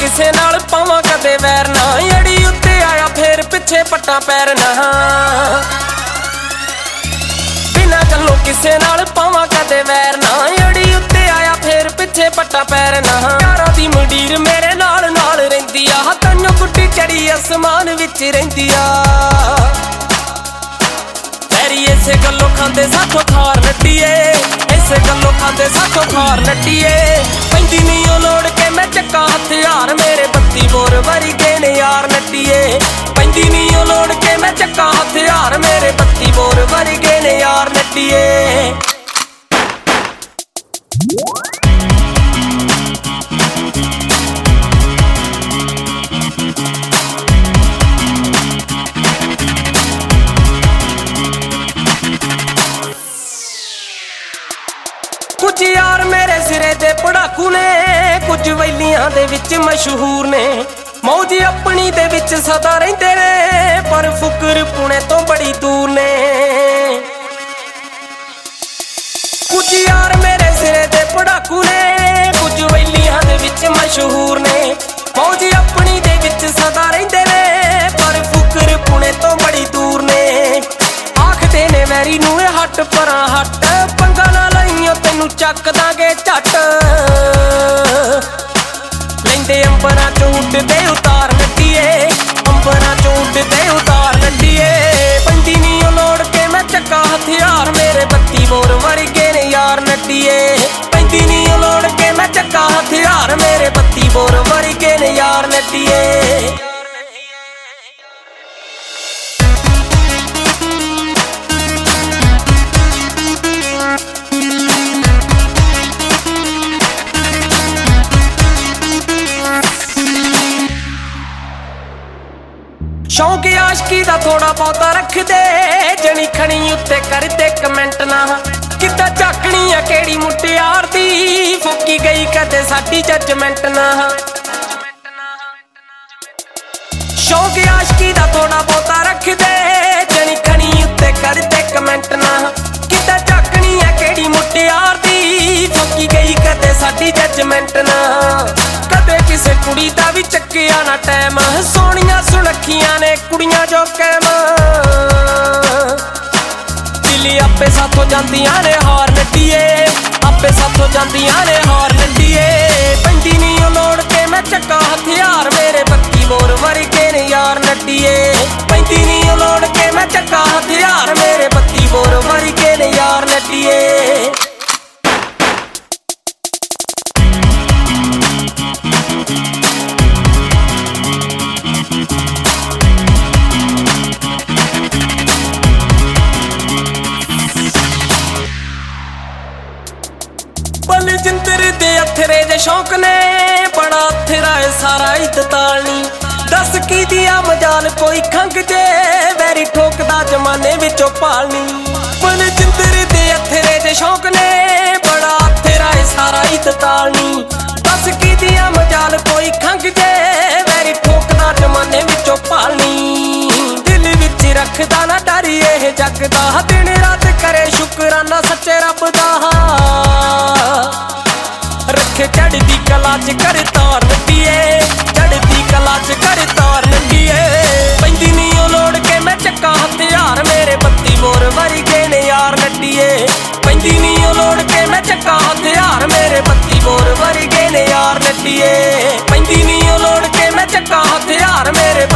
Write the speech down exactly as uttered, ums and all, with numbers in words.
ਕਿਸੇ ਨਾਲ ਪਾਵਾਂ ਕਦੇ ਵੈਰ ਨਾ, ਅੜੀ ਉੱਤੇ ਆਇਆ ਫੇਰ ਪਿੱਛੇ ਪੱਟਾਂ ਪੈਰ ਨਾ। ਬਿਨਾਂ ਗੱਲੋਂ ਕਿਸੇ ਨਾਲ ਪਾਵਾਂ ਕਦੇ ਵੈਰ ਨਾ, ਅੜੀ ਉੱਤੇ ਆਇਆ ਫੇਰ ਪਿੱਛੇ ਪੱਟਾਂ ਪੈਰ ਨਾ। ਯਾਰਾਂ ਦੀ ਮੰਡੀਰ ਮੇਰੇ ਨਾਲ ਨਾਲ ਰਹਿੰਦੀ ਆ, ਤੈਨੂੰ ਗੁੱਡੀ ਚੜੀ ਅਸਮਾਨ ਵਿੱਚ ਰਹਿੰਦੀ ਆ। ਪੈਰੀ ਇਸੇ ਗੱਲੋਂ ਖਾਂਦੇ ਸਾਥੋਂ ਖਾਰ ਨੱਟੀਏ, ਇਸੇ ਗੱਲੋਂ ਖਾਂਦੇ ਸਾਥੋਂ ਖਾਰ ਨੱਟੀਏ। ਪੈਂਦੀ ਨੀ ਉਹ ਲੋੜ ਕੇ ਮੈਂ ਚੱਕਾਂ ਹਥਿਆਰ, ਮੇਰੇ ਬੱਤੀ ਬੋਰ ਵਰਗੇ ਨੇ ਯਾਰ ਨੱਟੀਏ। ਪੈਂਦੀ ਨੀ ਉਹ ਲੋੜ ਕੇ ਮੈਂ ਚੱਕਾਂ ਹਥਿਆਰ, ਮੇਰੇ ਬੱਤੀ ਬੋਰ ਵਰਗੇ ਨੇ ਯਾਰ ਨੱਟੀਏ। ਕੁਝ ਯਾਰ ਮੇਰੇ ਸਿਰੇ ਦੇ ਪੜਾਕੂ ਨੇ, ਕੁਝ ਵੈਲੀਆਂ ਦੇ ਵਿੱਚ ਮਸ਼ਹੂਰ ਨੇ। ਮੌਜ ਆਪਣੀ ਦੇ ਵਿੱਚ ਸਦਾ ਰਹਿੰਦੇ ਨੇ, ਪਰ ਫੁਕਰ ਪੁਣੇ ਤੋਂ ਬੜੀ ਦੂਰ ਨੇ। ਕੁਝ ਯਾਰ ਮੇਰੇ ਸਿਰੇ ਦੇ ਪੜਾਕੂ ਨੇ, ਕੁਝ ਵੈਲੀਆਂ ਦੇ ਵਿੱਚ ਮਸ਼ਹੂਰ ਨੇ। ਮੌਜ ਆਪਣੀ ਦੇ ਵਿੱਚ ਸਦਾ ਰਹਿੰਦੇ ਨੇ, ਪਰ ਫੁਕਰ ਪੁਣੇ ਤੋਂ ਬੜੀ ਦੂਰ ਨੇ। ਆਖਦੇ ਨੇ ਵੈਰੀ ਨੂੰ ਇਹ ਹੱਟ ਪਰਾਂ ਹੱਟ, ਪੰਗਾ ਨਾ ਲਈਓ ਤੈਨੂੰ ਚੱਕ ਦਾਂਗੇ ਝੱਟ। ਲੈਂਦੇ ਅੰਬਰਾਂ ਚੋਂ ਉੱਡਦੇ ਉਤਾਰ ਨੱਟੀਏ, ਅੰਬਰਾਂ ਚੋਂ ਉੱਡਦੇ ਉਤਾਰ ਨੱਟੀਏ। ਪੈਂਦੀ ਨੀ ਉਹ ਲੋੜ ਕੇ ਮੈਂ ਚੱਕਾਂ ਹਥਿਆਰ, ਮੇਰੇ ਬੱਤੀ ਬੋਰ ਵਰਗੇ ਨੇ ਯਾਰ ਨੱਟੀਏ। ਪੈਂਦੀ ਨੀ ਉਹ ਲੋੜ ਕੇ ਮੈਂ ਚੱਕਾਂ ਹਥਿਆਰ, ਮੇਰੇ ਬੱਤੀ ਬੋਰ ਵਰਗੇ ਨੇ ਯਾਰ ਨੱਟੀਏ। ਸ਼ੌਂਕ ਆਸ਼ਕੀ ਦਾ ਥੋੜਾ ਬਹੁਤਾ ਰੱਖਦੇ, ਜਣੀ ਖਣੀ ਉੱਤੇ ਕਰਦੇ ਕਮੈਂਟ ਨਾ। ਕਿੱਦਾਂ ਝਾਕਣੀ ਆ ਕਿਹੜੀ ਮੁਟਿਆਰ ਦੀ, ਫੋਕੀ ਗਈ ਕਦੇ ਸਾਡੀ ਜੱਜਮੈਂਟ ਨਾ। ਸ਼ੌਂਕ ਆਸ਼ਕੀ ਦਾ ਥੋੜਾ ਬਹੁਤਾ ਰੱਖਦੇ, ਜਣੀ ਖਣੀ ਉੱਤੇ ਕਰਦੇ ਕਮੈਂਟ ਨਾ। ਕਿੱਦਾਂ ਝਾਕਣੀ ਆ ਕਿਹੜੀ ਮੁਟਿਆਰ ਦੀ, ਫੋਕੀ ਗਈ ਕਦੇ ਸਾਡੀ ਜੱਜਮੈਂਟ ਨਾ। ਕਦੇ ਕਿਸੇ ਕੁੜੀ ਦਾ ਵੀ ਚੱਕਿਆ ਨਾ ਟੈਮ, ਸੋਹਣੀਆਂ ਸੁਣਖੀਆਂ ਨੇ ਕੁੜੀਆਂ ਜੋ ਕੈਮ। ਦਿੱਲੀ ਆਪੇ ਸਾਥੋਂ ਜਾਂਦੀਆਂ ਨੇ ਹਾਰ ਨੱਟੀਏ, ਆਪੇ ਸਾਥੋਂ ਜਾਂਦੀਆਂ ਨੇ ਹਾਰ ਨੱਟੀਏ। ਪੈਂਦੀ ਨੀ ਉਹ ਲੋੜ ਕੇ ਮੈਂ ਚੱਕਾਂ ਹਥਿਆਰ, ਮੇਰੇ ਬੱਤੀ ਬੋਰ ਵਰਗੇ ਨੇ ਯਾਰ ਨੱਟੀਏ। ਪੈਂਦੀ ਨੀ ਉਹ ਲੋੜ ਕੇ ਮੈਂ ਚੱਕਾਂ ਹਥਿਆਰ, ਮੇਰੇ ਬੱਤੀ ਬੋਰ ਵਰਗੇ ਨੇ ਯਾਰ ਨੱਟੀਏ। ਬਲਜਿੰਦਰ ਦੇ ਅਥਰੇ ਦੇ ਸ਼ੌਕ ਨੇ, ਬੜਾ ਅਥਰਾ ਏ ਸਾਰਾ ਇਤਤਾਲਨੀ। ਦੱਸ ਕੀ ਦਿਆ ਮਜਾਲ ਕੋਈ ਖੰਗ ਜੇ, ਵੈਰੀ ਠੋਕਦਾ ਜਮਾਨੇ ਵਿੱਚੋਂ ਪਾਲਨੀ। ਬਲਜਿੰਦਰ ਦੇ ਅਥਰੇ ਦੇ ਸ਼ੌਕ ਨੇ, ਬੜਾ ਅਥਰਾ ਏ ਸਾਰਾ ਇਤਤਾਲਨੀ। ਦੱਸ ਕੀ ਦਿਆ ਮਜਾਲ ਕੋਈ ਖੰਗ ਜੇ, ਵੈਰੀ ਠੋਕਦਾ ਜਮਾਨੇ ਵਿੱਚੋਂ ਪਾਲਨੀ। ਦਿਲ ਵਿੱਚ ਰੱਖਦਾ ਨਾ ਡਰ ਇਹ ਜੱਗ ਦਾ, ਦਿਨ ਰਾਤ ਕਰੇ ਸ਼ੁਕਰਾਨਾ ਸੱਚੇ ਰੱਬ ਦਾ। ਰੱਖੇ ਚੜ੍ਹਦੀ ਕਲਾ ਚ ਕਰ ਤਾਰ ਨੱਟੀਏ, ਚੜ੍ਹਦੀ ਕਲਾ ਚ ਕਰ ਤਾਰ ਨੱਟੀਏ। ਪੈਂਦੀ ਨੀ ਉਹ ਲੋੜ ਕੇ ਮੈਂ ਚੱਕਾਂ ਹਥਿਆਰ, ਮੇਰੇ ਬੱਤੀ ਬੋਰ ਵਰਗੇ ਨੇ ਯਾਰ ਨੱਟੀਏ। ਪੈਂਦੀ ਨੀ ਉਹ ਲੋੜ ਕੇ ਮੈਂ ਚੱਕਾਂ ਹਥਿਆਰ, ਮੇਰੇ ਬੱਤੀ ਬੋਰ ਵਰਗੇ ਨੇ ਯਾਰ ਨੱਟੀਏ। ਪੈਂਦੀ ਨੀ ਉਹ ਲੋੜ ਕੇ ਮੈਂ ਚੱਕਾਂ ਹਥਿਆਰ, ਮੇਰੇ